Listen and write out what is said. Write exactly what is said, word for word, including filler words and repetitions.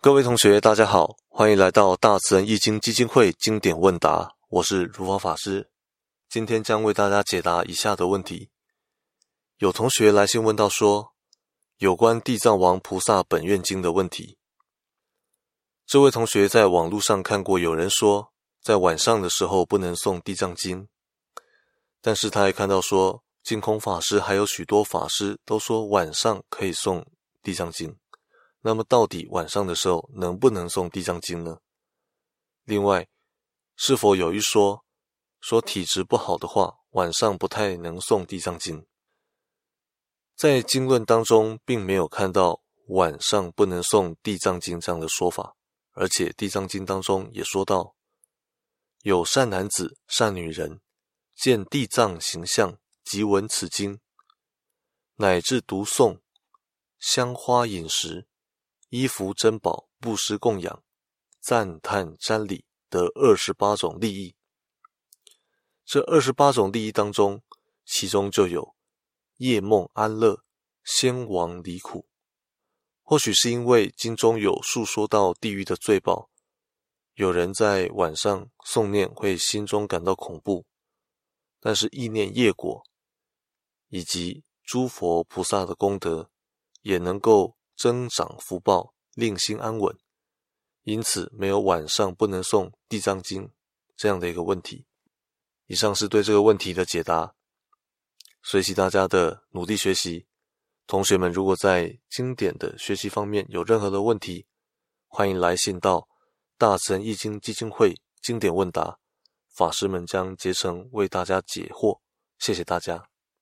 各位同学大家好，欢迎来到大慈恩易经基金会经典问答，我是如法法师。今天将为大家解答以下的问题。有同学来信问到说，有关地藏王菩萨本愿经的问题。这位同学在网络上看过有人说，在晚上的时候不能诵地藏经，但是他也看到说，净空法师还有许多法师都说晚上可以诵地藏经。那么到底晚上的时候能不能诵地藏经呢？另外，是否有一说，说体质不好的话，晚上不太能诵地藏经？在经论当中并没有看到晚上不能诵地藏经这样的说法，而且地藏经当中也说到，有善男子、善女人，见地藏形象，即闻此经，乃至读诵，香花饮食，衣服珍宝布施供养，赞叹瞻礼，得二十八种利益。这二十八种利益当中，其中就有夜梦安乐，仙王离苦。或许是因为经中有述说到地狱的罪报，有人在晚上诵念会心中感到恐怖，但是意念业果以及诸佛菩萨的功德也能够增长福报，令心安稳，因此没有晚上不能诵地藏经这样的一个问题。以上是对这个问题的解答，随喜大家的努力学习。同学们如果在经典的学习方面有任何的问题，欢迎来信到大慈恩易经基金会经典问答，法师们将竭诚为大家解惑。谢谢大家。